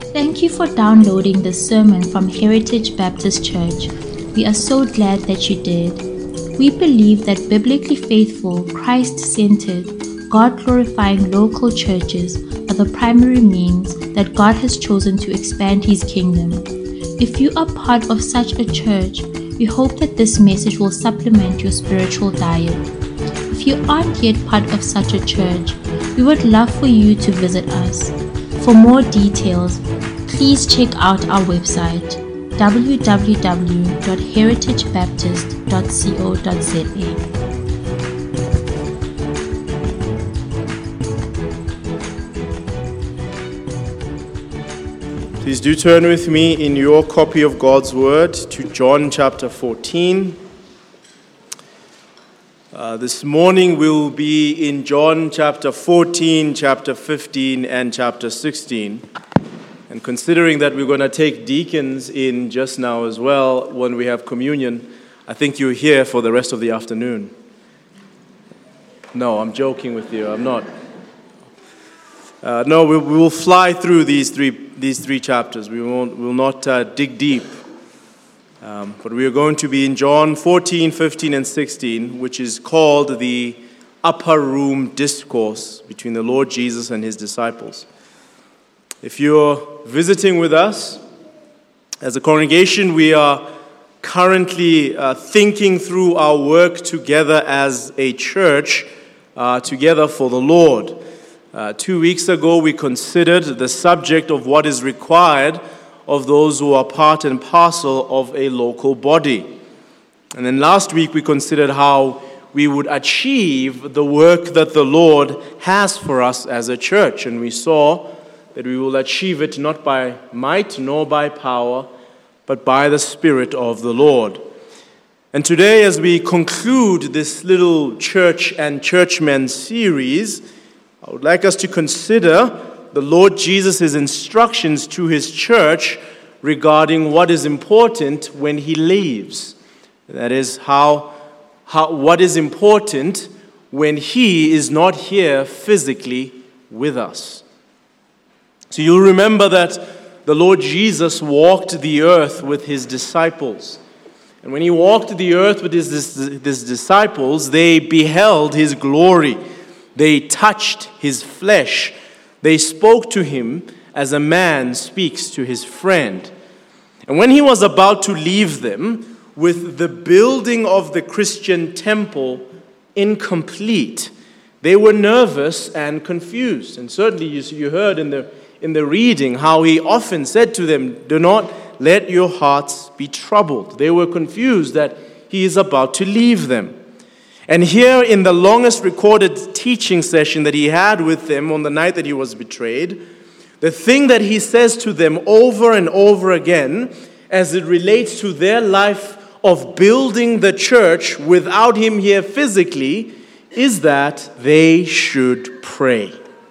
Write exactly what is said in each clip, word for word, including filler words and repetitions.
Thank you for downloading this sermon from Heritage Baptist Church. We are so glad that you did. We believe that biblically faithful, Christ-centered, God-glorifying local churches are the primary means that God has chosen to expand His kingdom. If you are part of such a church, we hope that this message will supplement your spiritual diet. If you aren't yet part of such a church, we would love for you to visit us. For more details, please check out our website w w w dot heritage baptist dot co dot z a. Please do turn with me in your copy of God's Word to John chapter fourteen. Uh, this morning we'll be in John chapter fourteen, chapter fifteen, and chapter sixteen. And considering that we're going to take deacons in just now as well when we have communion, I think you're here for the rest of the afternoon. No, I'm joking with you. I'm not. Uh, no, we, we will fly through these three these three chapters. We won't will not uh, dig deep. Um, but we are going to be in John fourteen, fifteen, and sixteen, which is called the Upper Room Discourse between the Lord Jesus and His disciples. If you're visiting with us, as a congregation, we are currently uh, thinking through our work together as a church, uh, together for the Lord. Uh, two weeks ago, we considered the subject of what is required of those who are part and parcel of a local body. And then last week, we considered how we would achieve the work that the Lord has for us as a church. And we saw that we will achieve it not by might nor by power, but by the Spirit of the Lord. And today, as we conclude this little church and churchmen series, I would like us to consider the Lord Jesus' instructions to His church regarding what is important when He leaves. That is, how, how what is important when He is not here physically with us. So you'll remember that the Lord Jesus walked the earth with His disciples. And when He walked the earth with His, his disciples, they beheld His glory. They touched His flesh. They spoke to Him as a man speaks to his friend. And when He was about to leave them, with the building of the Christian temple incomplete, they were nervous and confused. And certainly you, you heard in the in the reading how He often said to them, "Do not let your hearts be troubled." They were confused that He is about to leave them. And here in the longest recorded teaching session that He had with them on the night that He was betrayed, the thing that He says to them over and over again as it relates to their life of building the church without Him here physically is that they should pray.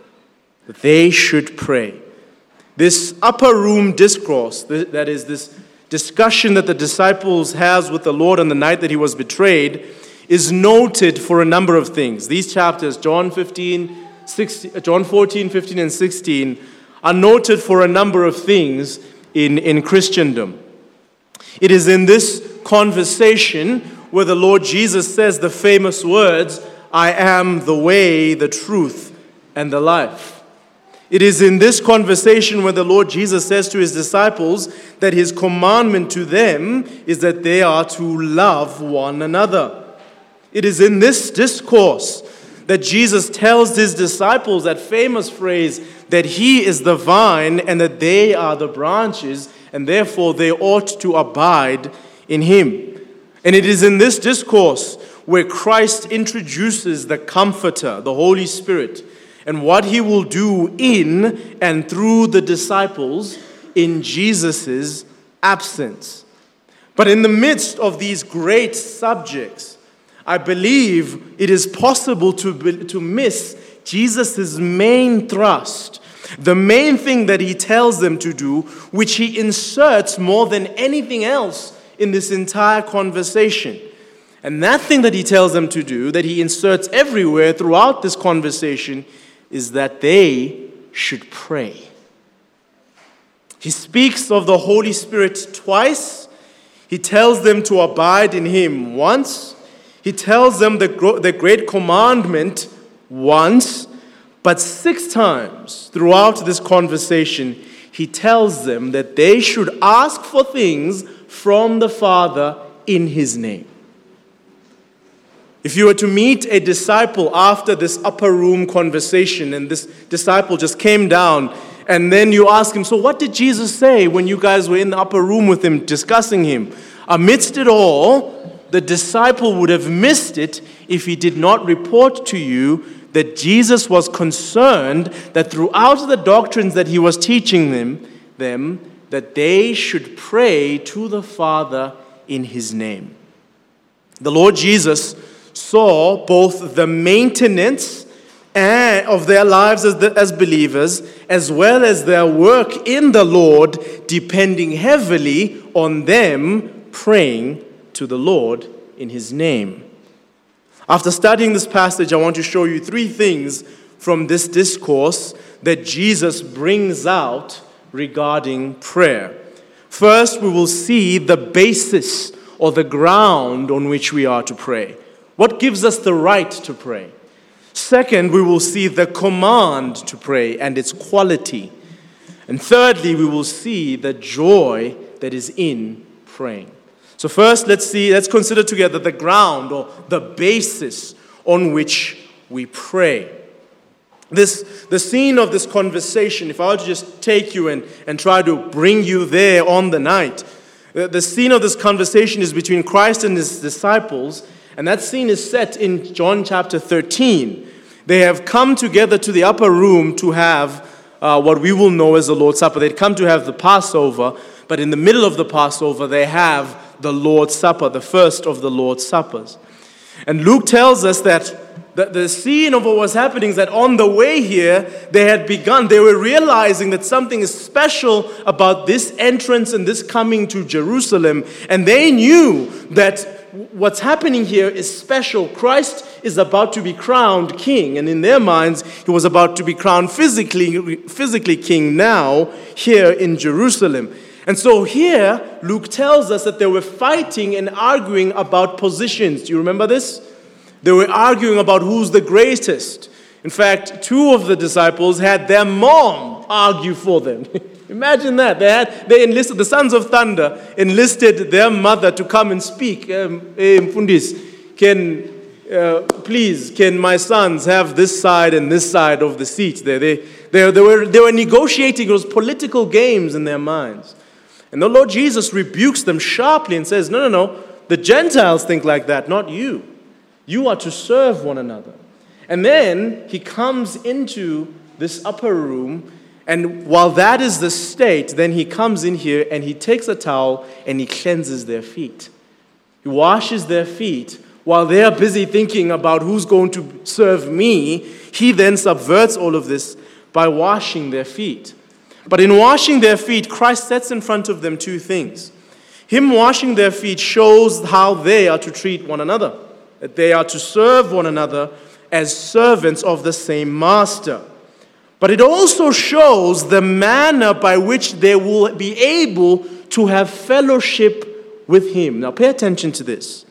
They should pray. This upper room discourse, that is this discussion that the disciples has with the Lord on the night that He was betrayed, is noted for a number of things. These chapters, John fifteen, sixteen, John fourteen, fifteen, and sixteen, are noted for a number of things in, in Christendom. It is in this conversation where the Lord Jesus says the famous words, "I am the way, the truth, and the life." It is in this conversation where the Lord Jesus says to His disciples that His commandment to them is that they are to love one another. It is in this discourse that Jesus tells His disciples that famous phrase that He is the vine and that they are the branches, and therefore they ought to abide in Him. And it is in this discourse where Christ introduces the Comforter, the Holy Spirit, and what He will do in and through the disciples in Jesus' absence. But in the midst of these great subjects, I believe it is possible to, be, to miss Jesus' main thrust, the main thing that He tells them to do, which He inserts more than anything else in this entire conversation. And that thing that He tells them to do, that He inserts everywhere throughout this conversation, is that they should pray. He speaks of the Holy Spirit twice. He tells them to abide in him once. He tells them the, the great commandment once. But six times throughout this conversation, he tells them that they should ask for things from the Father in his name. If you were to meet a disciple after this upper room conversation, and this disciple just came down, and then you ask him, so what did Jesus say when you guys were in the upper room with him discussing him? Amidst it all, the disciple would have missed it if he did not report to you that Jesus was concerned that throughout the doctrines that he was teaching them, them, that they should pray to the Father in his name. The Lord Jesus saw both the maintenance of their lives as, the, as believers, as well as their work in the Lord, depending heavily on them praying to the Lord in his name. After studying this passage, I want to show you three things from this discourse that Jesus brings out regarding prayer. First, we will see the basis or the ground on which we are to pray. What gives us the right to pray? Second, we will see the command to pray and its quality. And thirdly, we will see the joy that is in praying. So first, let's see, let's consider together the ground or the basis on which we pray. This, the scene of this conversation, if I were to just take you and, and try to bring you there on the night, the, the scene of this conversation is between Christ and his disciples, and that scene is set in John chapter thirteen. They have come together to the upper room to have uh, what we will know as the Lord's Supper. They'd come to have the Passover, but in the middle of the Passover, they have the Lord's Supper, the first of the Lord's Suppers. And Luke tells us that the, the scene of what was happening is that on the way here, they had begun, they were realizing that something is special about this entrance and this coming to Jerusalem. And they knew that what's happening here is special. Christ is about to be crowned king. And in their minds, he was about to be crowned physically, physically king now here in Jerusalem. And so here, Luke tells us that they were fighting and arguing about positions. Do you remember this? They were arguing about who's the greatest. In fact, two of the disciples had their mom argue for them. Imagine that. They had, they enlisted, the sons of thunder enlisted their mother to come and speak. Um, hey, Mfundis, can, uh, please, can my sons have this side and this side of the seat there? They, they, they, were, they were negotiating those political games in their minds. And the Lord Jesus rebukes them sharply and says, no, no, no, the Gentiles think like that, not you. You are to serve one another. And then he comes into this upper room, and while that is the state, then he comes in here and he takes a towel and he cleanses their feet. He washes their feet. While they are busy thinking about who's going to serve me, he then subverts all of this by washing their feet. But in washing their feet, Christ sets in front of them two things. Him washing their feet shows how they are to treat one another, that they are to serve one another as servants of the same master. But it also shows the manner by which they will be able to have fellowship with him. Now pay attention to this.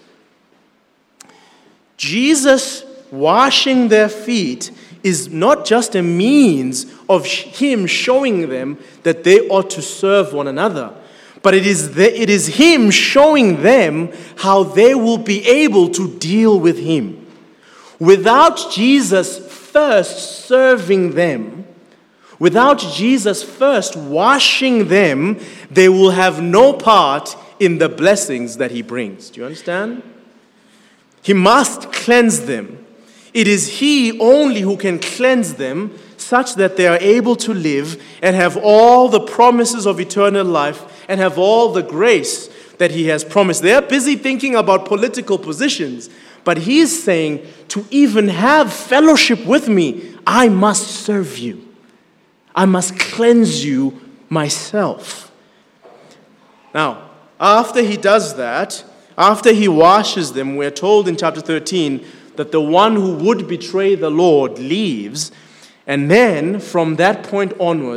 Jesus washing their feet is not just a means of him showing them that they ought to serve one another, but it is, the, it is him showing them how they will be able to deal with him. Without Jesus first serving them, without Jesus first washing them, they will have no part in the blessings that he brings. Do you understand? He must cleanse them. It is he only who can cleanse them such that they are able to live and have all the promises of eternal life and have all the grace that he has promised. They are busy thinking about political positions, but he's saying, to even have fellowship with me, I must serve you. I must cleanse you myself. Now, after he does that, after he washes them, we're told in chapter thirteen that the one who would betray the Lord leaves, and then from that point onwards,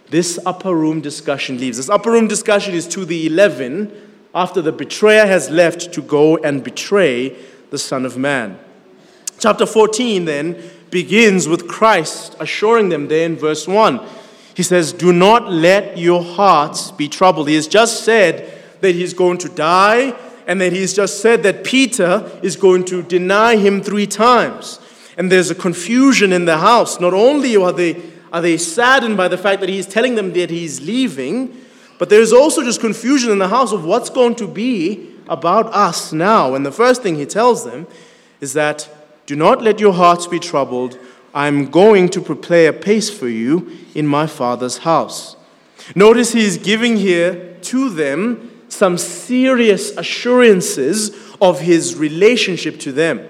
this upper room discussion leaves. This upper room discussion is to the eleven after the betrayer has left to go and betray the Son of Man. Chapter fourteen then begins with Christ assuring them there in verse one. He says, do not let your hearts be troubled. He has just said that he's going to die, and that he's just said that Peter is going to deny him three times. And there's a confusion in the house. Not only are they, are they saddened by the fact that he's telling them that he's leaving, but there's also just confusion in the house of what's going to be about us now. And the first thing he tells them is that, do not let your hearts be troubled. I'm going to prepare a place for you in my Father's house. Notice he's giving here to them some serious assurances of his relationship to them.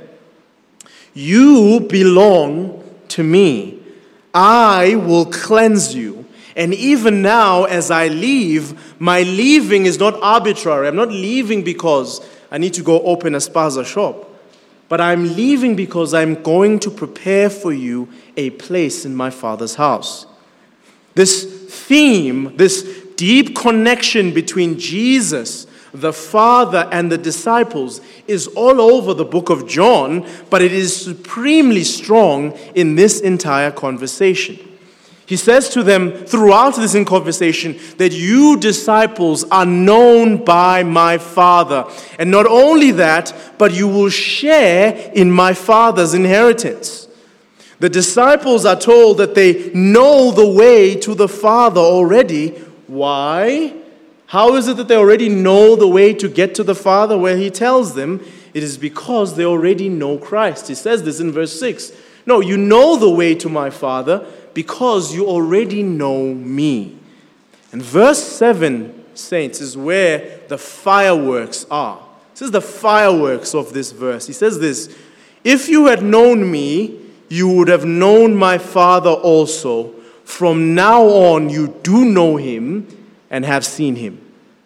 You belong to me. I will cleanse you. And even now, as I leave, my leaving is not arbitrary. I'm not leaving because I need to go open a spaza shop. But I'm leaving because I'm going to prepare for you a place in my Father's house. This theme, this deep connection between Jesus, the Father, and the disciples is all over the book of John, but it is supremely strong in this entire conversation. He says to them throughout this conversation that you disciples are known by my Father. And not only that, but you will share in my Father's inheritance. The disciples are told that they know the way to the Father already. Why? How is it that they already know the way to get to the Father? Well, he tells them it is because they already know Christ. He says this in verse six. No, you know the way to my Father because you already know me. And verse seven, saints, is where the fireworks are. This is the fireworks of this verse. He says this, if you had known me, you would have known my Father also. From now on, you do know him and have seen him.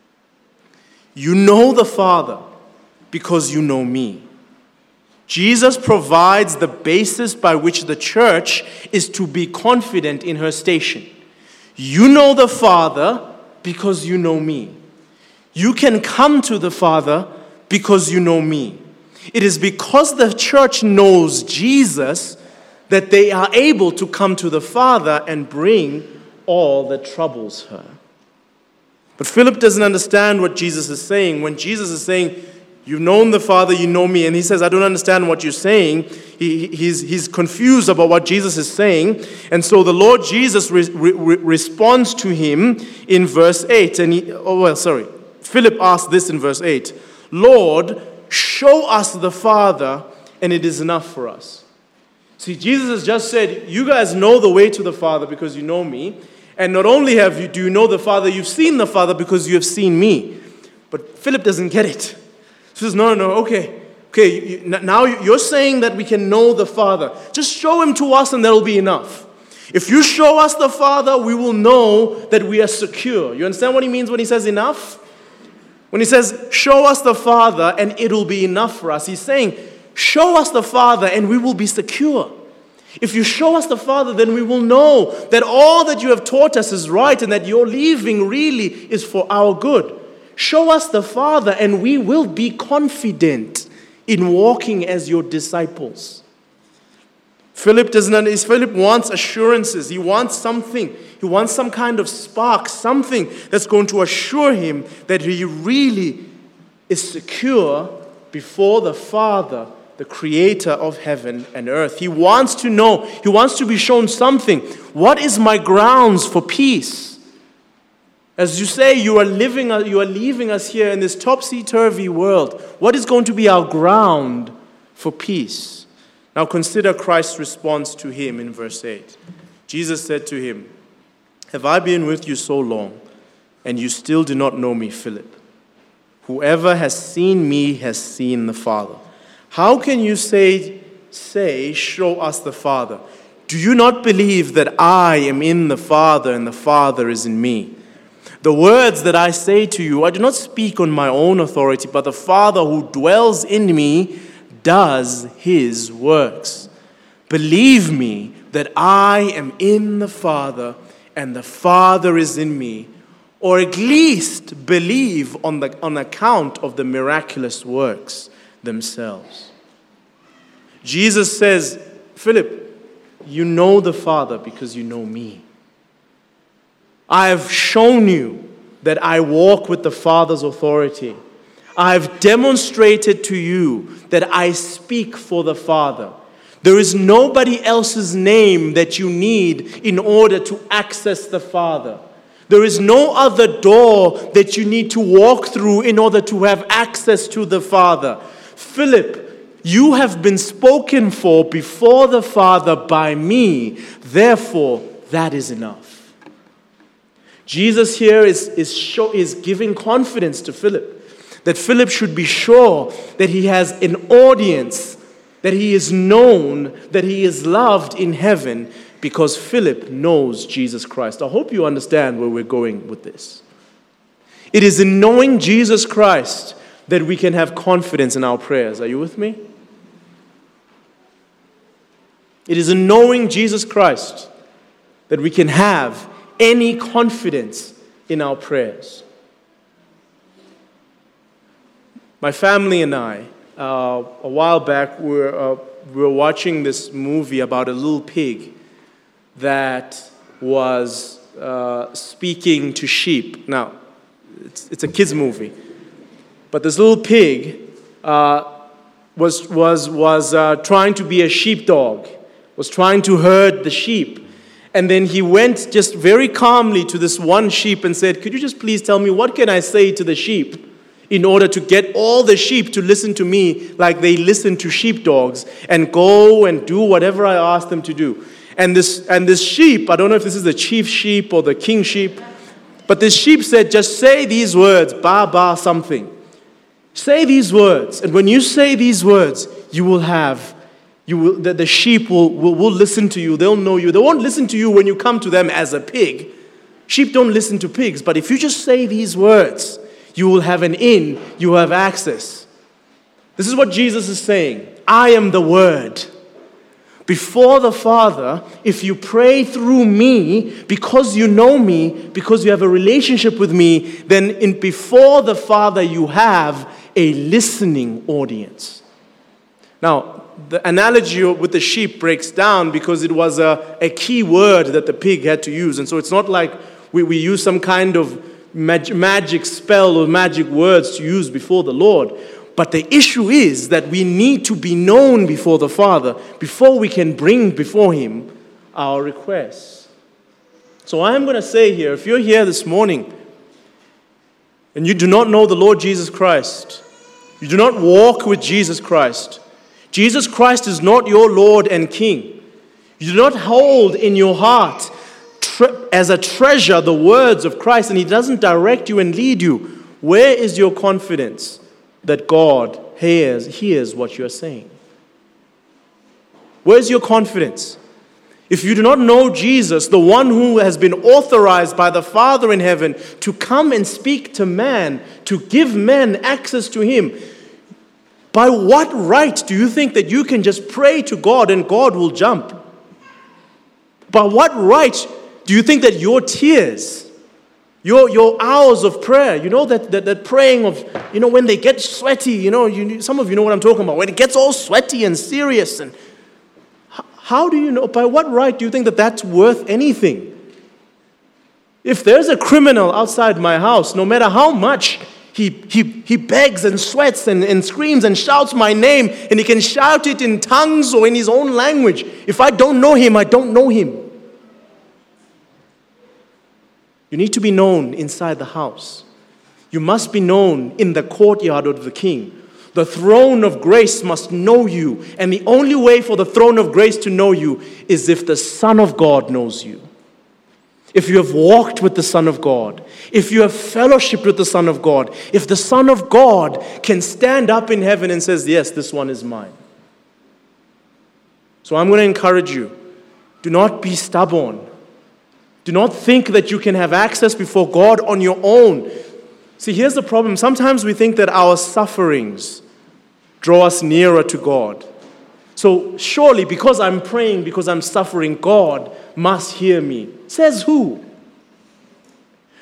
You know the Father because you know me. Jesus provides the basis by which the church is to be confident in her station. You know the Father because you know me. You can come to the Father because you know me. It is because the church knows Jesus that they are able to come to the Father and bring all that troubles her. But Philip doesn't understand what Jesus is saying. When Jesus is saying, you've known the Father, you know me, and he says, I don't understand what you're saying. He, he's, he's confused about what Jesus is saying. And so the Lord Jesus re- re- responds to him in verse eight. And he, oh, well, sorry. Philip asked this in verse eight. Lord, show us the Father, and it is enough for us. See, Jesus has just said, you guys know the way to the Father because you know me. And not only have you, do you know the Father, you've seen the Father because you have seen me. But Philip doesn't get it. He says, no, no, okay. Okay, you, now you're saying that we can know the Father. Just show him to us and that'll be enough. If you show us the Father, we will know that we are secure. You understand what he means when he says enough? When he says, show us the Father and it'll be enough for us. He's saying, show us the Father and we will be secure. If you show us the Father, then we will know that all that you have taught us is right and that your leaving really is for our good. Show us the Father and we will be confident in walking as your disciples. Philip doesn't understand. Philip wants assurances. He wants something. He wants some kind of spark, something that's going to assure him that he really is secure before the Father, the creator of heaven and earth. He wants to know, he wants to be shown something. What is my grounds for peace? As you say, you are living, you are leaving us here in this topsy-turvy world. What is going to be our ground for peace? Now consider Christ's response to him in verse eight. Jesus said to him, have I been with you so long, and you still do not know me, Philip? Whoever has seen me has seen the Father. How can you say, say, show us the Father? Do you not believe that I am in the Father and the Father is in me? The words that I say to you, I do not speak on my own authority, but the Father who dwells in me does his works. Believe me that I am in the Father and the Father is in me, or at least believe on the on account of the miraculous works themselves. Jesus says, Philip, you know the Father because you know me. I have shown you that I walk with the Father's authority. I have demonstrated to you that I speak for the Father. There is nobody else's name that you need in order to access the Father. There is no other door that you need to walk through in order to have access to the Father. Philip, you have been spoken for before the Father by me. Therefore, that is enough. Jesus here is, is, show, is giving confidence to Philip, that Philip should be sure that he has an audience, that he is known, that he is loved in heaven, because Philip knows Jesus Christ. I hope you understand where we're going with this. It is in knowing Jesus Christ that we can have confidence in our prayers. Are you with me? It is in knowing Jesus Christ that we can have any confidence in our prayers. My family and I, uh, a while back, we were, uh, we were watching this movie about a little pig that was uh, speaking to sheep. Now, it's, it's a kid's movie, but this little pig uh, was was was uh, trying to be a sheepdog, was trying to herd the sheep, and then he went just very calmly to this one sheep and said, "Could you just please tell me what can I say to the sheep in order to get all the sheep to listen to me like they listen to sheepdogs and go and do whatever I ask them to do?" And this and this sheep, I don't know if this is the chief sheep or the king sheep, but this sheep said, "Just say these words, ba ba something. Say these words, and when you say these words, you will have, you will the, the sheep will, will will listen to you. They'll know you. They won't listen to you when you come to them as a pig. Sheep don't listen to pigs, but if you just say these words, you will have an in, you will have access." This is what Jesus is saying. I am the Word. Before the Father, if you pray through me, because you know me, because you have a relationship with me, then in before the Father you have a listening audience. Now, the analogy with the sheep breaks down because it was a, a key word that the pig had to use. And so it's not like we, we use some kind of mag- magic spell or magic words to use before the Lord. But the issue is that we need to be known before the Father before we can bring before Him our requests. So I'm going to say here, if you're here this morning and you do not know the Lord Jesus Christ, you do not walk with Jesus Christ, Jesus Christ is not your Lord and King, you do not hold in your heart tre- as a treasure the words of Christ, and He doesn't direct you and lead you, where is your confidence that God hears, hears what you're saying? Where's your confidence? If you do not know Jesus, the one who has been authorized by the Father in heaven to come and speak to man, to give men access to Him, by what right do you think that you can just pray to God and God will jump? By what right do you think that your tears, Your your hours of prayer, you know, that, that, that praying of, you know, when they get sweaty, you know, you, some of you know what I'm talking about, when it gets all sweaty and serious, and how do you know, by what right do you think that that's worth anything? If there's a criminal outside my house, no matter how much he he, he begs and sweats and, and screams and shouts my name, and he can shout it in tongues or in his own language, if I don't know him, I don't know him. You need to be known inside the house. You must be known in the courtyard of the King. The throne of grace must know you. And the only way for the throne of grace to know you is if the Son of God knows you. If you have walked with the Son of God. If you have fellowshiped with the Son of God. If the Son of God can stand up in heaven and says, yes, this one is mine. So I'm going to encourage you. Do not be stubborn. Do not think that you can have access before God on your own. See, here's the problem. Sometimes we think that our sufferings draw us nearer to God. So surely, because I'm praying, because I'm suffering, God must hear me. Says who?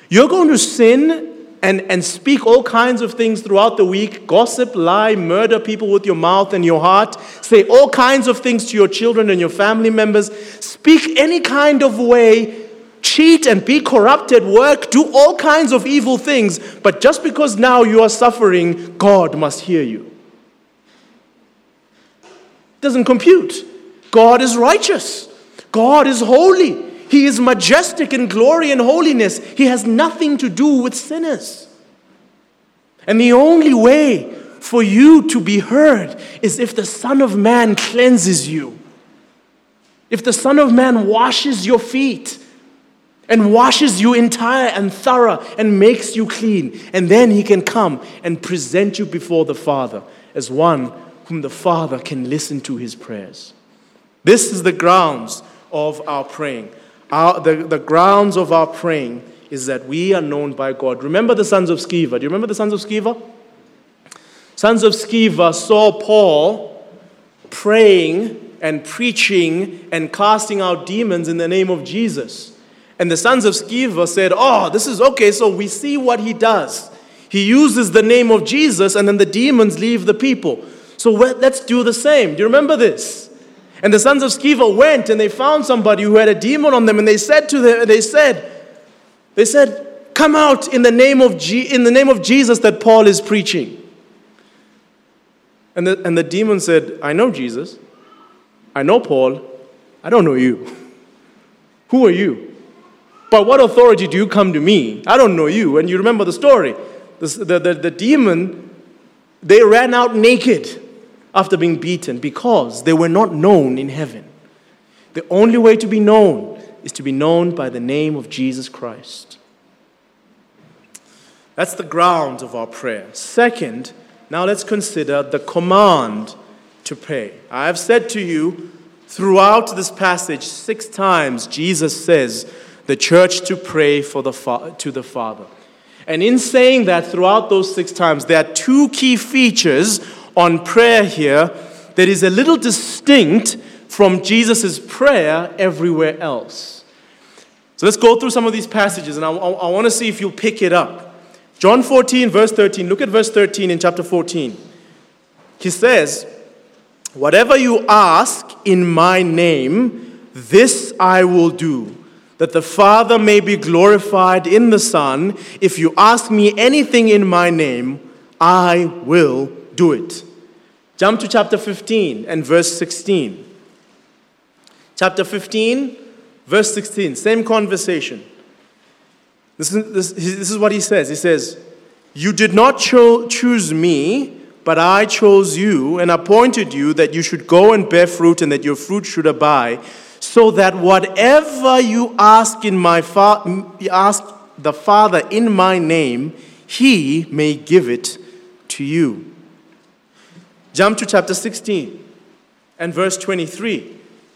You're going to sin and, and speak all kinds of things throughout the week, gossip, lie, murder people with your mouth and your heart, say all kinds of things to your children and your family members, speak any kind of way, cheat and be corrupt at work, do all kinds of evil things, but just because now you are suffering, God must hear you. It doesn't compute. God is righteous. God is holy. He is majestic in glory and holiness. He has nothing to do with sinners. And the only way for you to be heard is if the Son of Man cleanses you. If the Son of Man washes your feet and washes you entire and thorough and makes you clean. And then he can come and present you before the Father as one whom the Father can listen to his prayers. This is the grounds of our praying. Our, the, the grounds of our praying is that we are known by God. Remember the sons of Sceva. Do you remember the sons of Sceva? Sons of Sceva saw Paul praying and preaching and casting out demons in the name of Jesus. And the sons of Sceva said, oh, this is okay, so we see what he does. He uses the name of Jesus and then the demons leave the people. So let's do the same. Do you remember this? And the sons of Sceva went and they found somebody who had a demon on them, and they said to them, they said, they said, come out in the name of Je- in the name of Jesus that Paul is preaching. And the, and the demon said, I know Jesus. I know Paul. I don't know you. Who are you? By what authority do you come to me? I don't know you. And you remember the story. The, the, the, the demon, they ran out naked after being beaten because they were not known in heaven. The only way to be known is to be known by the name of Jesus Christ. That's the grounds of our prayer. Second, now let's consider the command to pray. I have said to you throughout this passage six times Jesus says the church to pray for the fa- to the Father. And in saying that throughout those six times, there are two key features on prayer here that is a little distinct from Jesus' prayer everywhere else. So let's go through some of these passages, and I, I, I want to see if you'll pick it up. John fourteen, verse thirteen. Look at verse thirteen in chapter fourteen. He says, whatever you ask in my name, this I will do, that the Father may be glorified in the Son. If you ask me anything in my name, I will do it. Jump to chapter fifteen and verse sixteen. Chapter fifteen, verse sixteen. Same conversation. This is, this, this is what he says. He says, you did not cho- choose me, but I chose you and appointed you that you should go and bear fruit and that your fruit should abide, so that whatever you ask in my fa- ask the Father in my name, he may give it to you. Jump to chapter sixteen and verse twenty-three.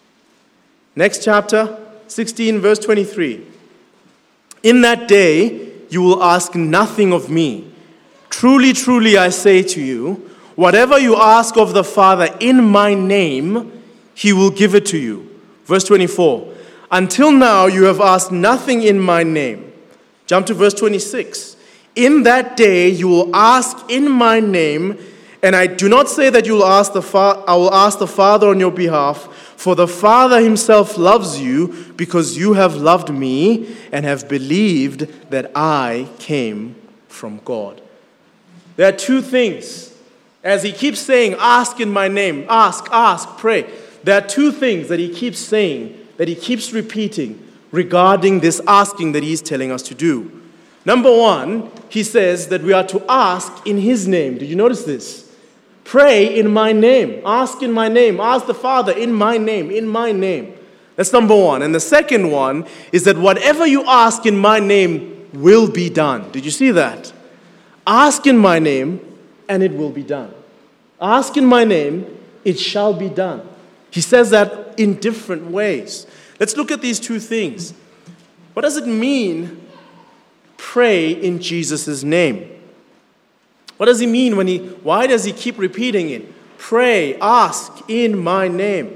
Next chapter, sixteen, verse twenty-three. In that day you will ask nothing of me. Truly, truly, I say to you, whatever you ask of the Father in my name, he will give it to you. Verse twenty-four. Until now you have asked nothing in my name. Jump to verse twenty-six. In that day you will ask in my name, and I do not say that you will ask the Fa- I will ask the Father on your behalf, for the Father himself loves you because you have loved me and have believed that I came from God. There are two things. As he keeps saying, ask in my name, ask, ask, pray. There are two things that he keeps saying, that he keeps repeating regarding this asking that he's telling us to do. Number one, he says that we are to ask in his name. Did you notice this? Pray in my name. Ask in my name. Ask the Father in my name. In my name. That's number one. And the second one is that whatever you ask in my name will be done. Did you see that? Ask in my name and it will be done. Ask in my name, it shall be done. He says that in different ways. Let's look at these two things. What does it mean, pray in Jesus' name? What does he mean when he, why does he keep repeating it? Pray, ask in my name.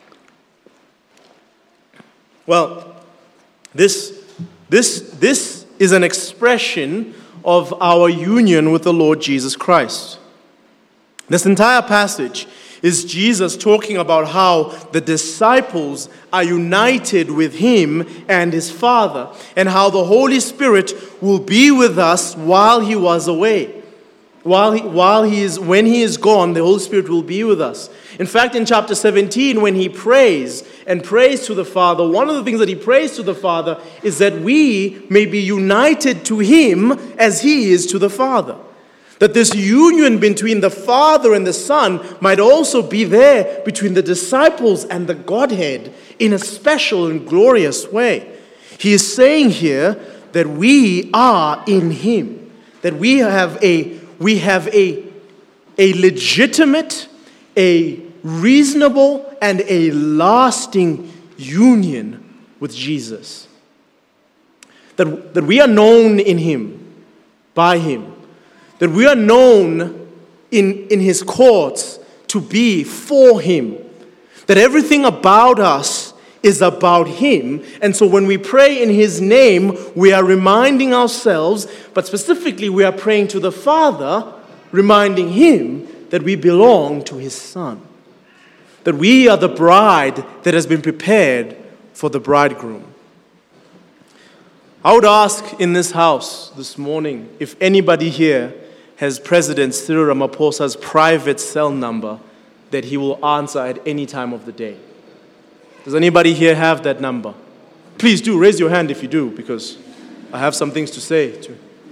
Well, this, this, this is an expression of our union with the Lord Jesus Christ. This entire passage is Jesus talking about how the disciples are united with him and his Father, and how the Holy Spirit will be with us while he was away. While he, while he is, when he is gone, the Holy Spirit will be with us. In fact, in chapter seventeen, when he prays and prays to the Father, one of the things that he prays to the Father is that we may be united to him as he is to the Father. That this union between the Father and the Son might also be there between the disciples and the Godhead in a special and glorious way. He is saying here that we are in him, that we have a we have a, a legitimate, a reasonable, and a lasting union with Jesus. That, that we are known in him, by him. That we are known in, in his courts to be for him. That everything about us is about him. And so when we pray in his name, we are reminding ourselves, but specifically we are praying to the Father, reminding him that we belong to his Son. That we are the bride that has been prepared for the bridegroom. I would ask in this house this morning if anybody here has President Cyril Ramaphosa's private cell number that he will answer at any time of the day. Does anybody here have that number? Please do, raise your hand if you do, because I have some things to say. To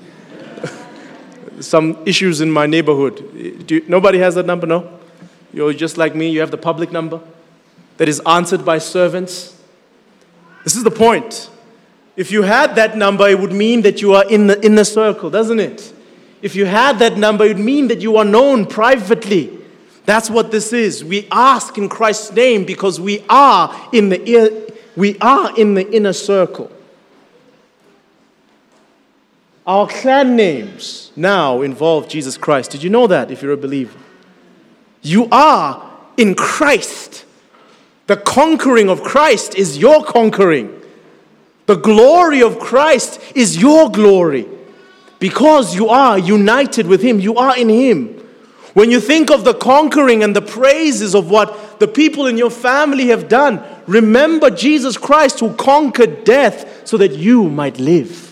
some issues in my neighborhood. Do you, nobody has that number, no? You're just like me, you have the public number that is answered by servants. This is the point. If you had that number, it would mean that you are in the inner circle, doesn't it? If you had that number, it would mean that you are known privately. That's what this is. We ask in Christ's name because we are in the ear, we are in the inner circle. Our clan names now involve Jesus Christ. Did you know that if you're a believer? You are in Christ. The conquering of Christ is your conquering. The glory of Christ is your glory. Because you are united with him, you are in him. When you think of the conquering and the praises of what the people in your family have done, remember Jesus Christ who conquered death so that you might live.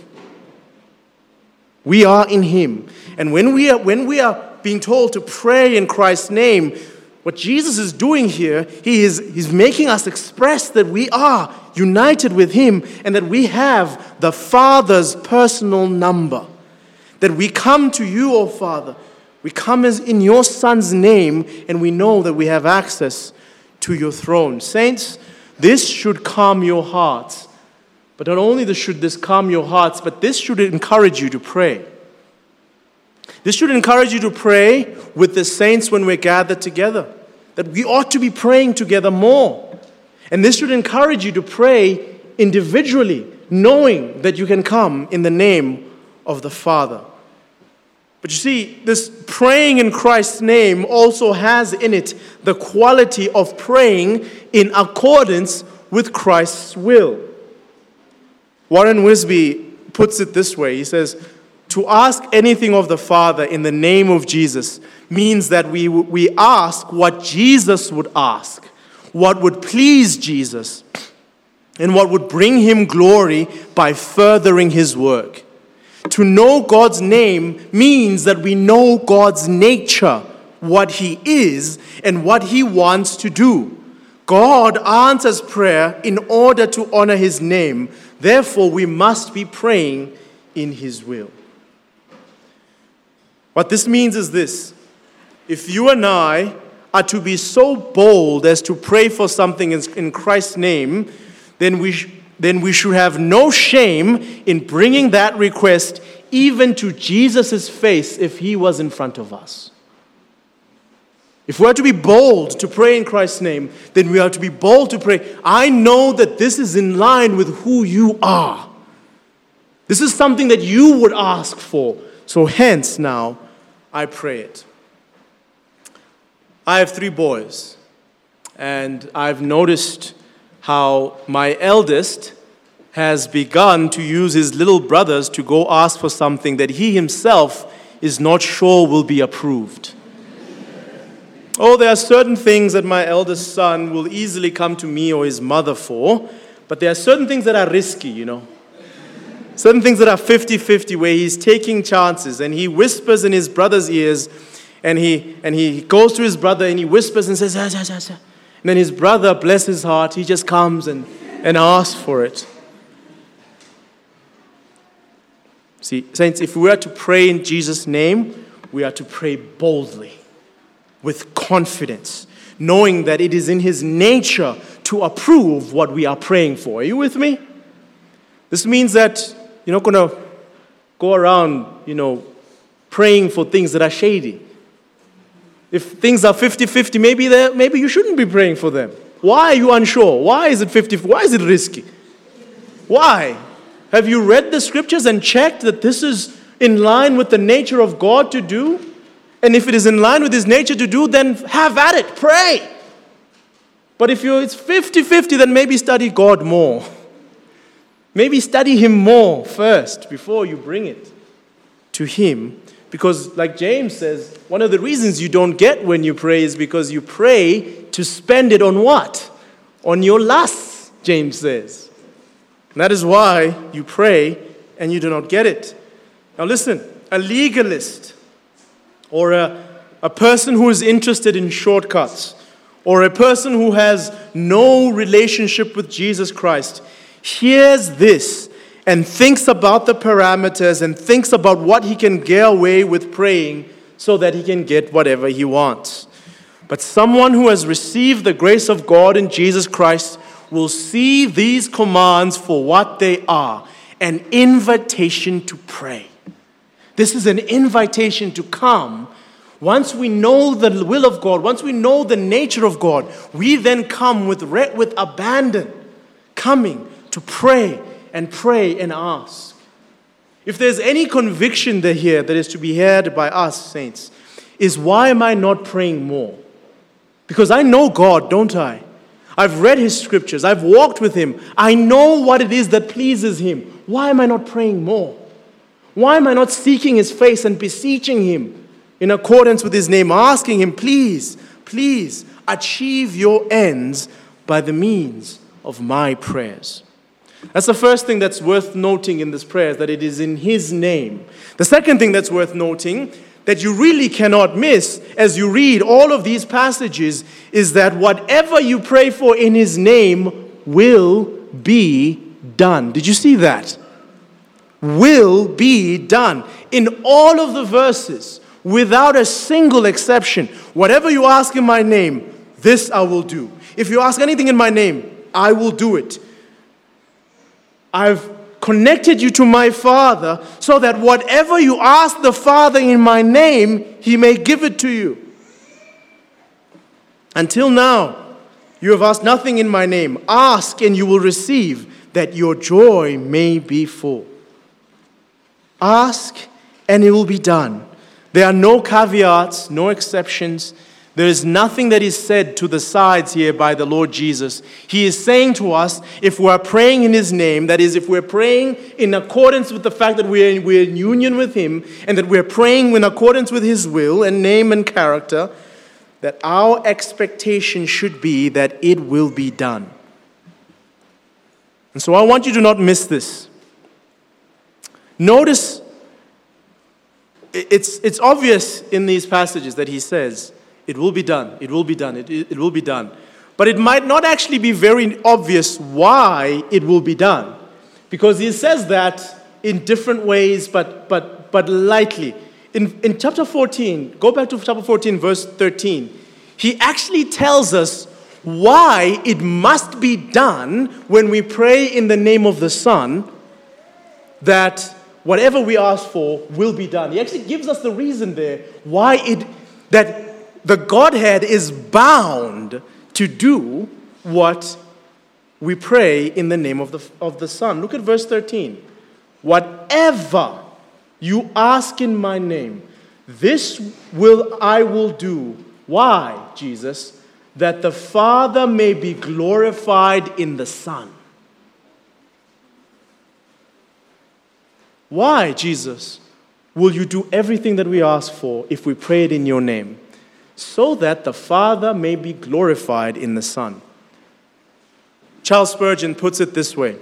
We are in him. And when we are, when we are being told to pray in Christ's name, what Jesus is doing here, he is he's making us express that we are united with him and that we have the Father's personal number. That we come to you, O Father. We come as in your Son's name, and we know that we have access to your throne. Saints, this should calm your hearts. But not only should this calm your hearts, but this should encourage you to pray. This should encourage you to pray with the saints when we're gathered together. That we ought to be praying together more. And this should encourage you to pray individually, knowing that you can come in the name of the Father. But you see, this praying in Christ's name also has in it the quality of praying in accordance with Christ's will. Warren Wisby puts it this way. He says, to ask anything of the Father in the name of Jesus means that we, we ask what Jesus would ask, what would please Jesus, and what would bring him glory by furthering his work. To know God's name means that we know God's nature, what he is, and what he wants to do. God answers prayer in order to honor his name. Therefore, we must be praying in his will. What this means is this. If you and I are to be so bold as to pray for something in Christ's name, then we sh- then we should have no shame in bringing that request even to Jesus' face if he was in front of us. If we are to be bold to pray in Christ's name, then we are to be bold to pray, I know that this is in line with who you are. This is something that you would ask for. So hence now, I pray it. I have three boys, and I've noticed how my eldest has begun to use his little brothers to go ask for something that he himself is not sure will be approved. Oh, there are certain things that my eldest son will easily come to me or his mother for, but there are certain things that are risky, you know. Certain things that are fifty-fifty, where he's taking chances, and he whispers in his brother's ears, and he and he goes to his brother and he whispers and says, ah, ah, ah, ah. And then his brother, bless his heart, he just comes and, and asks for it. See, saints, if we are to pray in Jesus' name, we are to pray boldly, with confidence, knowing that it is in his nature to approve what we are praying for. Are you with me? This means that you're not going to go around, you know, praying for things that are shady. If things are fifty-fifty, maybe maybe you shouldn't be praying for them. Why are you unsure? Why is it fifty? Why is it risky? Why? Have you read the scriptures and checked that this is in line with the nature of God to do? And if it is in line with his nature to do, then have at it, pray. But if you it's fifty-fifty, then maybe study God more. Maybe study him more first before you bring it to him. Because like James says, one of the reasons you don't get when you pray is because you pray to spend it on what? On your lusts, James says. And that is why you pray and you do not get it. Now listen, a legalist or a, a person who is interested in shortcuts or a person who has no relationship with Jesus Christ hears this and thinks about the parameters and thinks about what he can get away with praying so that he can get whatever he wants. But someone who has received the grace of God in Jesus Christ will see these commands for what they are, an invitation to pray. This is an invitation to come. Once we know the will of God, once we know the nature of God, we then come with, with abandon, coming to pray and pray and ask. If there's any conviction there here that is to be heard by us, saints, is why am I not praying more? Because I know God, don't I? I've read his scriptures. I've walked with him. I know what it is that pleases him. Why am I not praying more? Why am I not seeking his face and beseeching him in accordance with his name, asking him, please, please achieve your ends by the means of my prayers? That's the first thing that's worth noting in this prayer, is that it is in his name. The second thing that's worth noting, that you really cannot miss as you read all of these passages, is that whatever you pray for in his name will be done. Did you see that? Will be done. In all of the verses, without a single exception, whatever you ask in my name, this I will do. If you ask anything in my name, I will do it. I've connected you to my Father so that whatever you ask the Father in my name, he may give it to you. Until now, you have asked nothing in my name. Ask and you will receive, that your joy may be full. Ask and it will be done. There are no caveats, no exceptions. There is nothing that is said to the sides here by the Lord Jesus. He is saying to us, if we are praying in his name, that is, if we're praying in accordance with the fact that we're in, we're in union with him, and that we're praying in accordance with his will and name and character, that our expectation should be that it will be done. And so I want you to not miss this. Notice, it's, it's obvious in these passages that he says, it will be done, it will be done, it, it, it will be done. But it might not actually be very obvious why it will be done. Because he says that in different ways, but but but lightly. In, in chapter fourteen, go back to chapter fourteen, verse thirteen. He actually tells us why it must be done when we pray in the name of the Son, that whatever we ask for will be done. He actually gives us the reason there why it that the Godhead is bound to do what we pray in the name of the, of the Son. Look at verse thirteen. Whatever you ask in my name, this will I will do. Why, Jesus? That the Father may be glorified in the Son. Why, Jesus, will you do everything that we ask for if we pray it in your name? So that the Father may be glorified in the Son. Charles Spurgeon puts it this way.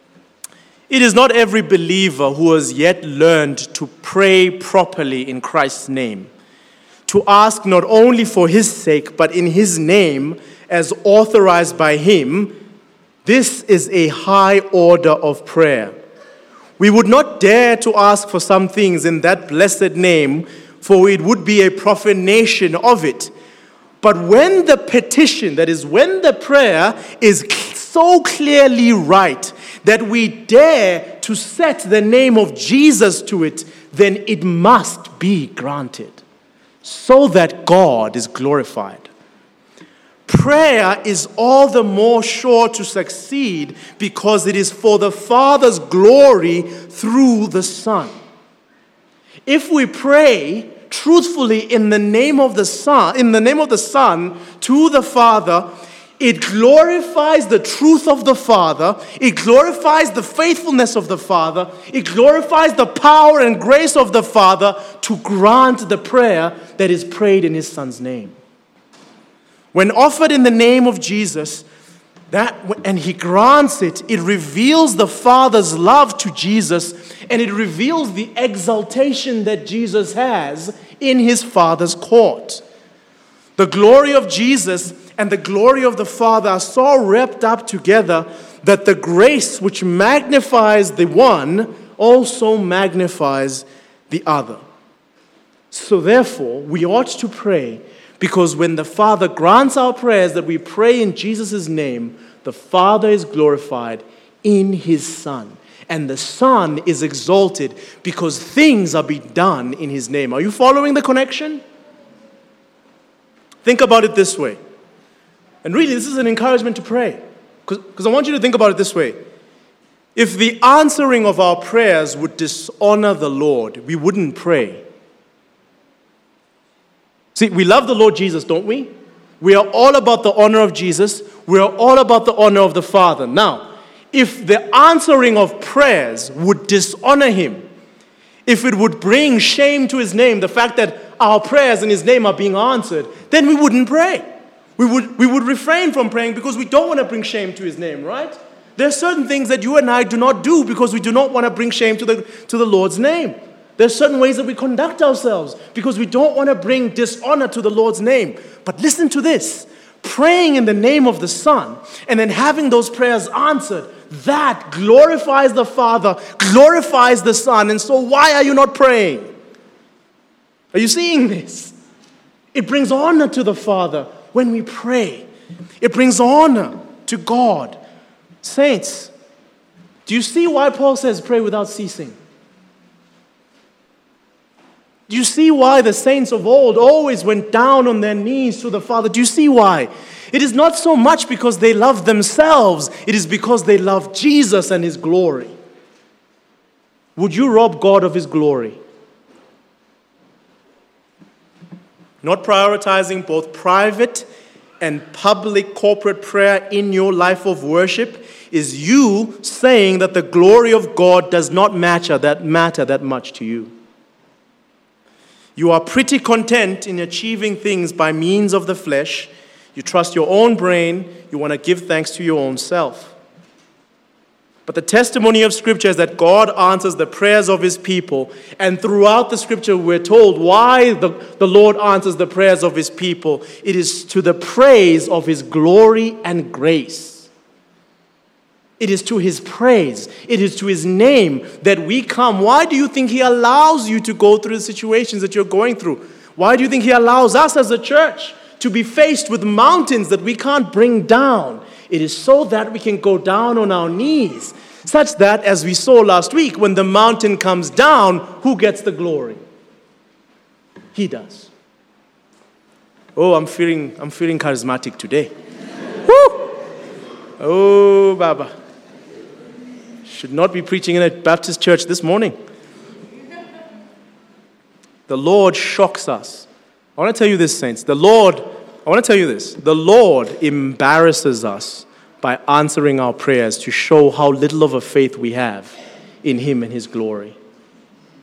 It is not every believer who has yet learned to pray properly in Christ's name, to ask not only for his sake, but in his name as authorized by him. This is a high order of prayer. We would not dare to ask for some things in that blessed name, for it would be a profanation of it. But when the petition, that is, when the prayer is so clearly right that we dare to set the name of Jesus to it, then it must be granted, so that God is glorified. Prayer is all the more sure to succeed because it is for the Father's glory through the Son. If we pray truthfully in the name of the Son, in the name of the Son to the Father, it glorifies the truth of the Father, it glorifies the faithfulness of the Father, it glorifies the power and grace of the Father to grant the prayer that is prayed in his Son's name. When offered in the name of Jesus, that and he grants it, it reveals the Father's love to Jesus, and it reveals the exaltation that Jesus has in his Father's court. The glory of Jesus and the glory of the Father are so wrapped up together that the grace which magnifies the one also magnifies the other. So therefore, we ought to pray, because when the Father grants our prayers that we pray in Jesus' name, the Father is glorified in his Son. And the Son is exalted because things are being done in his name. Are you following the connection? Think about it this way. And really, this is an encouragement to pray. Because I want you to think about it this way. If the answering of our prayers would dishonor the Lord, we wouldn't pray. See, we love the Lord Jesus, don't we? We are all about the honor of Jesus. We are all about the honor of the Father. Now, if the answering of prayers would dishonor him, if it would bring shame to his name, the fact that our prayers in his name are being answered, then we wouldn't pray. We would, we would refrain from praying because we don't want to bring shame to his name, right? There are certain things that you and I do not do because we do not want to bring shame to the, to the Lord's name. There are certain ways that we conduct ourselves because we don't want to bring dishonor to the Lord's name. But listen to this. Praying in the name of the Son and then having those prayers answered, that glorifies the Father, glorifies the Son. And so why are you not praying? Are you seeing this? It brings honor to the Father when we pray. It brings honor to God. Saints, do you see why Paul says pray without ceasing? Do you see why the saints of old always went down on their knees to the Father? Do you see why? It is not so much because they love themselves. It is because they love Jesus and his glory. Would you rob God of his glory? Not prioritizing both private and public corporate prayer in your life of worship is you saying that the glory of God does not matter that matter that much to you. You are pretty content in achieving things by means of the flesh. You trust your own brain. You want to give thanks to your own self. But the testimony of Scripture is that God answers the prayers of his people. And throughout the Scripture, we're told why the, the Lord answers the prayers of his people. It is to the praise of his glory and grace. It is to his praise. It is to his name that we come. Why do you think he allows you to go through the situations that you're going through? Why do you think he allows us as a church to be faced with mountains that we can't bring down? It is so that we can go down on our knees, such that, as we saw last week, when the mountain comes down, who gets the glory? He does. Oh, I'm feeling, I'm feeling charismatic today. Woo! Oh, Baba. Should not be preaching in a Baptist church this morning. The Lord shocks us. I want to tell you this, saints. The Lord, I want to tell you this. The Lord embarrasses us by answering our prayers to show how little of a faith we have in him and his glory.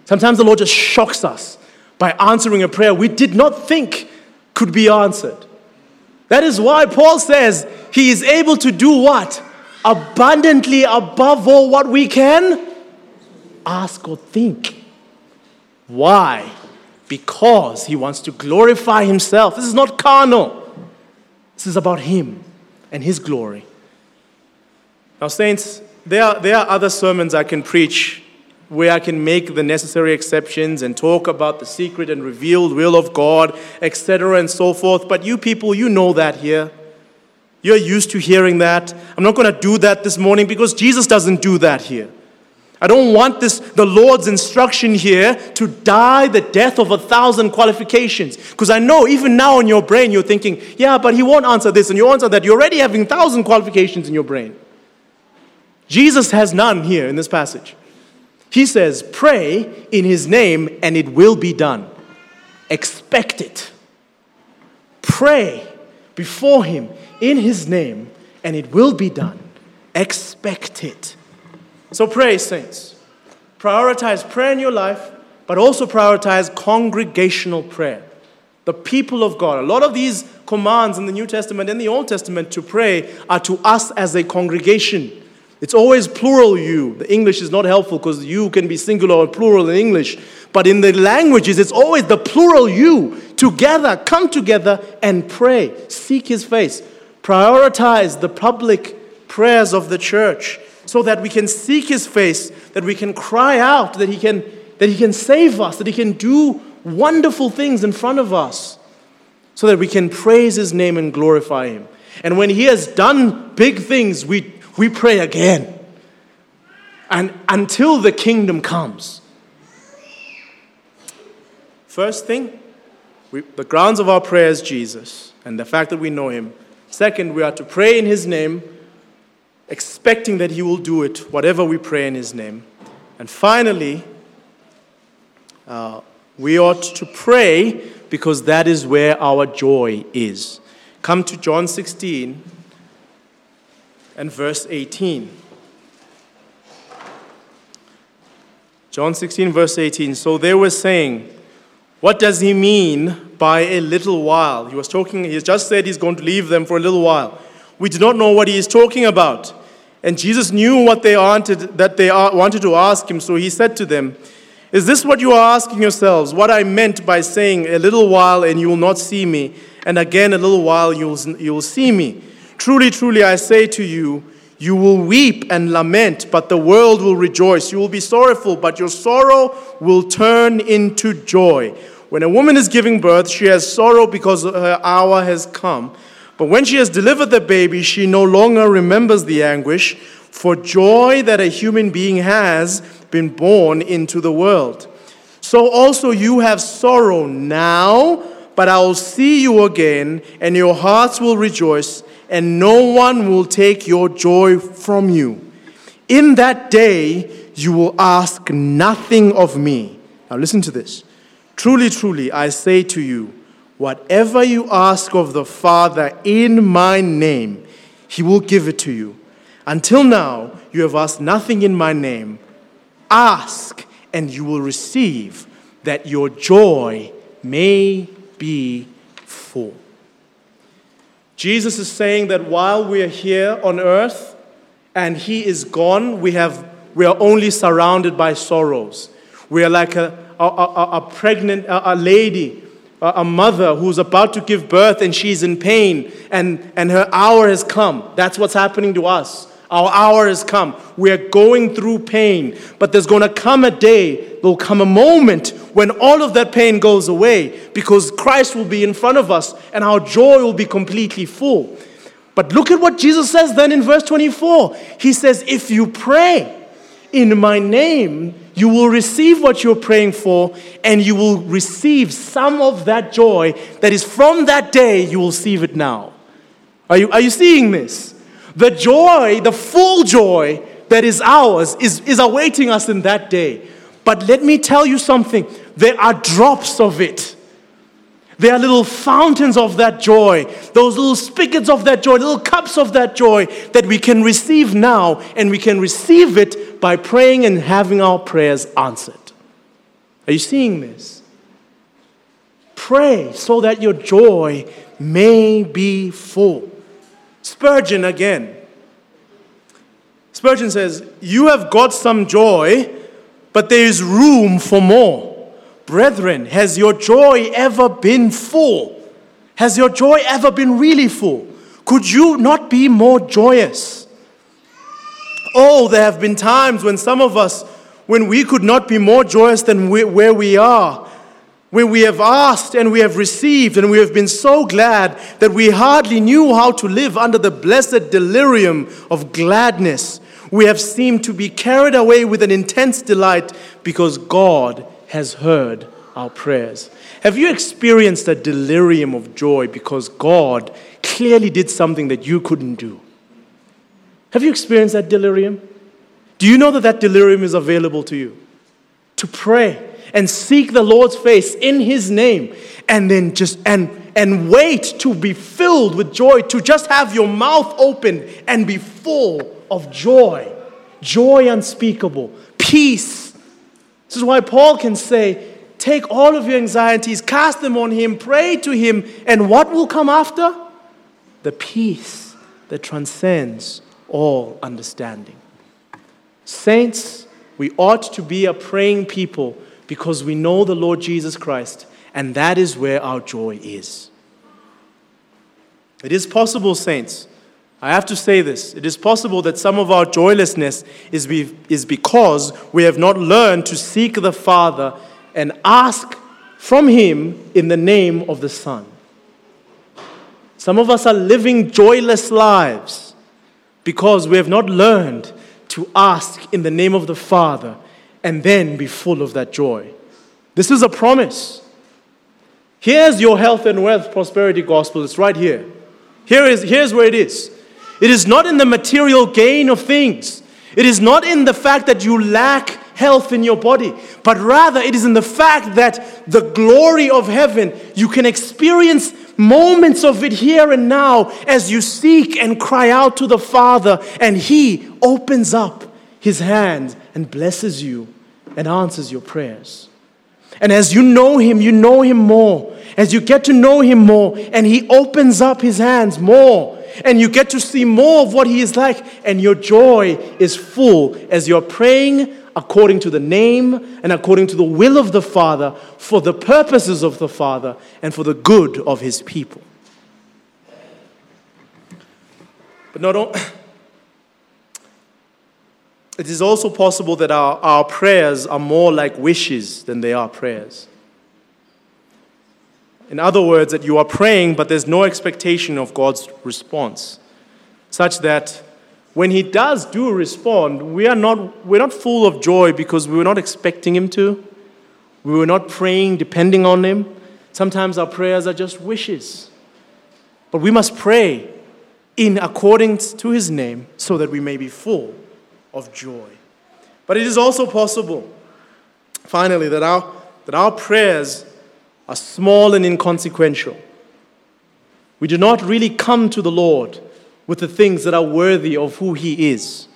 Sometimes the Lord just shocks us by answering a prayer we did not think could be answered. That is why Paul says he is able to do what? Abundantly above all what we can ask or think. Why? Because he wants to glorify himself. This is not carnal. This is about him and his glory. Now, saints, there are, there are other sermons I can preach where I can make the necessary exceptions and talk about the secret and revealed will of God, et cetera and so forth. But you people, you know that here. You're used to hearing that. I'm not going to do that this morning because Jesus doesn't do that here. I don't want this, the Lord's instruction here, to die the death of a thousand qualifications. Because I know even now in your brain you're thinking, yeah, but he won't answer this and you answer that. You're already having thousand qualifications in your brain. Jesus has none here in this passage. He says, pray in his name and it will be done. Expect it. Pray before him in his name and it will be done. Expect it. So pray, saints. Prioritize prayer in your life, but also prioritize congregational prayer. The people of God. A lot of these commands in the New Testament and the Old Testament to pray are to us as a congregation. It's always plural you. The English is not helpful because you can be singular or plural in English. But in the languages, it's always the plural you. Together, come together and pray. Seek his face. Prioritize the public prayers of the church so that we can seek his face, that we can cry out, that he can, that he can save us, that he can do wonderful things in front of us so that we can praise his name and glorify him. And when he has done big things, we We pray again. And until the kingdom comes. First thing, we, the grounds of our prayer is Jesus and the fact that we know him. Second, we are to pray in his name, expecting that he will do it, whatever we pray in his name. And finally, uh, we ought to pray because that is where our joy is. Come to John sixteen. And verse eighteen. John sixteen, verse eighteen. So they were saying, what does he mean by a little while? He was talking, he has just said he's going to leave them for a little while. We do not know what he is talking about. And Jesus knew what they wanted, that they wanted to ask him. So he said to them, is this what you are asking yourselves? What I meant by saying a little while and you will not see me, and again a little while you will, you will see me. Truly, truly, I say to you, you will weep and lament, but the world will rejoice. You will be sorrowful, but your sorrow will turn into joy. When a woman is giving birth, she has sorrow because her hour has come. But when she has delivered the baby, she no longer remembers the anguish for joy that a human being has been born into the world. So also you have sorrow now, but I will see you again, and your hearts will rejoice, and no one will take your joy from you. In that day, you will ask nothing of me. Now listen to this. Truly, truly, I say to you, whatever you ask of the Father in my name, he will give it to you. Until now, you have asked nothing in my name. Ask, and you will receive, that your joy may be full. Jesus is saying that while we are here on earth and he is gone, we have we are only surrounded by sorrows. We are like a, a, a, a pregnant a, a lady, a, a mother who's about to give birth and she's in pain and, and her hour has come. That's what's happening to us. Our hour has come. We are going through pain, but there's going to come a day, there'll come a moment when all of that pain goes away because Christ will be in front of us and our joy will be completely full. But look at what Jesus says then in verse twenty-four. He says, if you pray in my name, you will receive what you're praying for and you will receive some of that joy that is from that day. You will receive it now. Are you, are you seeing this? The joy, the full joy that is ours is, is awaiting us in that day. But let me tell you something. There are drops of it. There are little fountains of that joy. Those little spigots of that joy, little cups of that joy that we can receive now. And we can receive it by praying and having our prayers answered. Are you seeing this? Pray so that your joy may be full. Spurgeon again. Spurgeon says, you have got some joy, but there is room for more. Brethren, has your joy ever been full? Has your joy ever been really full? Could you not be more joyous? Oh, there have been times when some of us, when we could not be more joyous than we, where we are, where we have asked and we have received, and we have been so glad that we hardly knew how to live under the blessed delirium of gladness. We have seemed to be carried away with an intense delight because God has heard our prayers. Have you experienced a delirium of joy because God clearly did something that you couldn't do? Have you experienced that delirium? Do you know that that delirium is available to you? To pray and seek the Lord's face in His name, and then just and and wait to be filled with joy, to just have your mouth open and be full of joy, joy unspeakable, peace. This is why Paul can say, take all of your anxieties, cast them on Him, pray to Him, and what will come after? The peace that transcends all understanding. Saints, we ought to be a praying people because we know the Lord Jesus Christ, and that is where our joy is. It is possible, saints, I have to say this, it is possible that some of our joylessness is, be, is because we have not learned to seek the Father and ask from Him in the name of the Son. Some of us are living joyless lives because we have not learned to ask in the name of the Father and then be full of that joy. This is a promise. Here's your health and wealth prosperity gospel. It's right here. Here is, here's where it is. It is not in the material gain of things. It is not in the fact that you lack health in your body, but rather it is in the fact that the glory of heaven, you can experience moments of it here and now as you seek and cry out to the Father, and He opens up His hand and blesses you and answers your prayers. And as you know Him, you know Him more. As you get to know Him more, and He opens up His hands more, and you get to see more of what He is like, and your joy is full as you're praying according to the name and according to the will of the Father, for the purposes of the Father and for the good of His people. But not only, it is also possible that our, our prayers are more like wishes than they are prayers. In other words, that you are praying, but there's no expectation of God's response, such that when He does do respond, we are not, we're not full of joy because we were not expecting Him to. We were not praying depending on Him. Sometimes our prayers are just wishes. But we must pray in accordance to His name so that we may be full of joy. But it is also possible, finally, that our, that our prayers are small and inconsequential. We do not really come to the Lord with the things that are worthy of who He is.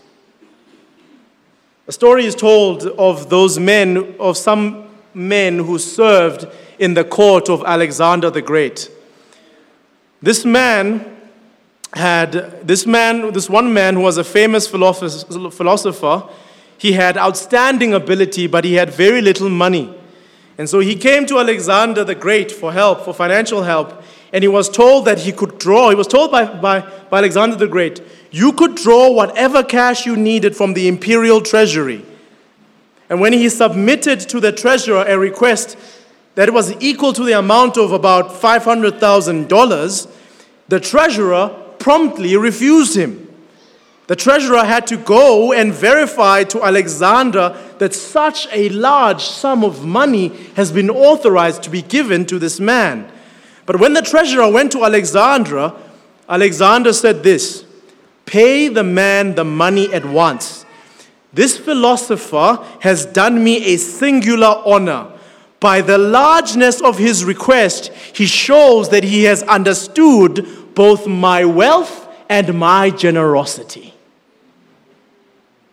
A story is told of those men, of some men who served in the court of Alexander the Great. This man had, this man, this one man who was a famous philosopher, he had outstanding ability, but he had very little money. And so he came to Alexander the Great for help, for financial help. And he was told that he could draw, he was told by, by, by Alexander the Great, you could draw whatever cash you needed from the imperial treasury. And when he submitted to the treasurer a request that was equal to the amount of about five hundred thousand dollars, the treasurer promptly refused him. The treasurer had to go and verify to Alexander that such a large sum of money has been authorized to be given to this man. But when the treasurer went to Alexander, Alexander said this, "Pay the man the money at once. This philosopher has done me a singular honor. By the largeness of his request, he shows that he has understood both my wealth and my generosity."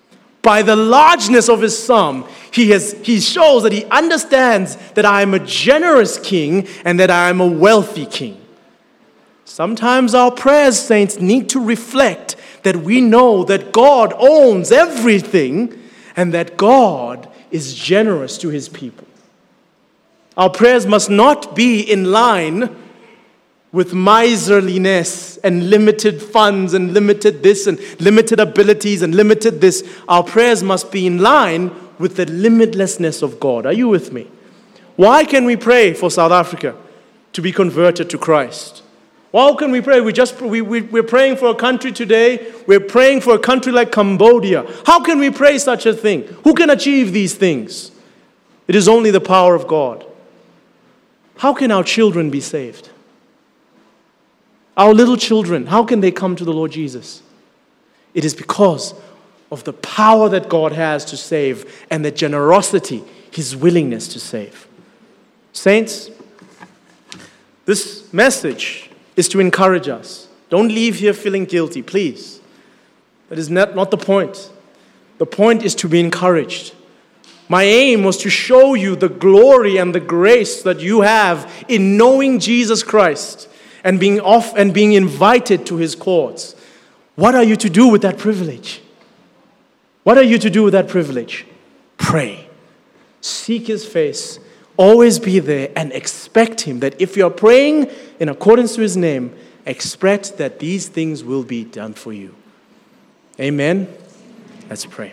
by the largeness of his psalm, he, has, he shows that he understands that I am a generous king and that I am a wealthy king. Sometimes our prayers, saints, need to reflect that we know that God owns everything and that God is generous to his people. Our prayers must not be in line with miserliness and limited funds and limited this and limited abilities and limited this. Our prayers must be in line with the limitlessness of God. Are you with me? Why can we pray for South Africa to be converted to Christ? Why can we pray? We just, we, we, we're praying for a country today. We're praying for a country like Cambodia. How can we pray such a thing? Who can achieve these things? It is only the power of God. How can our children be saved? Our little children, how can they come to the Lord Jesus? It is because of the power that God has to save and the generosity, his willingness to save. Saints, this message is to encourage us. Don't leave here feeling guilty, please. That is not, not the point. The point is to be encouraged. My aim was to show you the glory and the grace that you have in knowing Jesus Christ and being off and being invited to his courts. What are you to do with that privilege? What are you to do with that privilege? Pray. Seek his face. Always be there and expect him that if you're praying in accordance to his name, expect that these things will be done for you. Amen. Let's pray.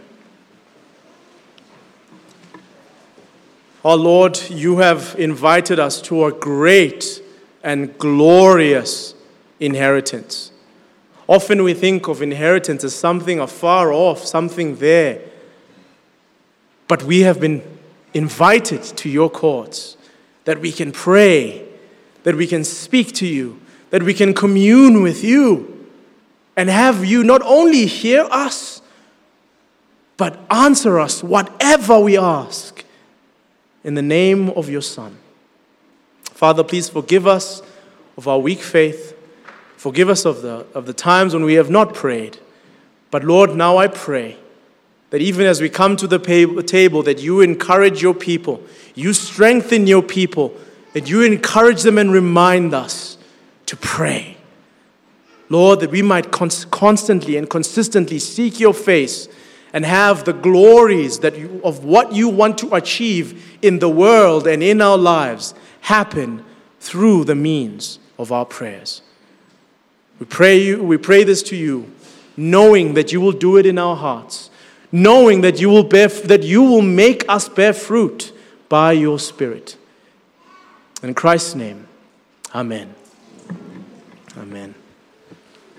Our Lord, you have invited us to a great and glorious inheritance. Often we think of inheritance as something afar off, something there. But we have been invited to your courts, that we can pray, that we can speak to you, that we can commune with you, and have you not only hear us, but answer us whatever we ask, in the name of your Son. Father, please forgive us of our weak faith. Forgive us of the, of the times when we have not prayed. But Lord, now I pray that even as we come to the table, that you encourage your people, you strengthen your people, that you encourage them and remind us to pray. Lord, that we might constantly and consistently seek your face and have the glories that you, of what you want to achieve in the world and in our lives happen through the means of our prayers. We pray you, we pray this to you, knowing that you will do it in our hearts, knowing that you will bear, that you will make us bear fruit by your Spirit. In Christ's name, amen. Amen.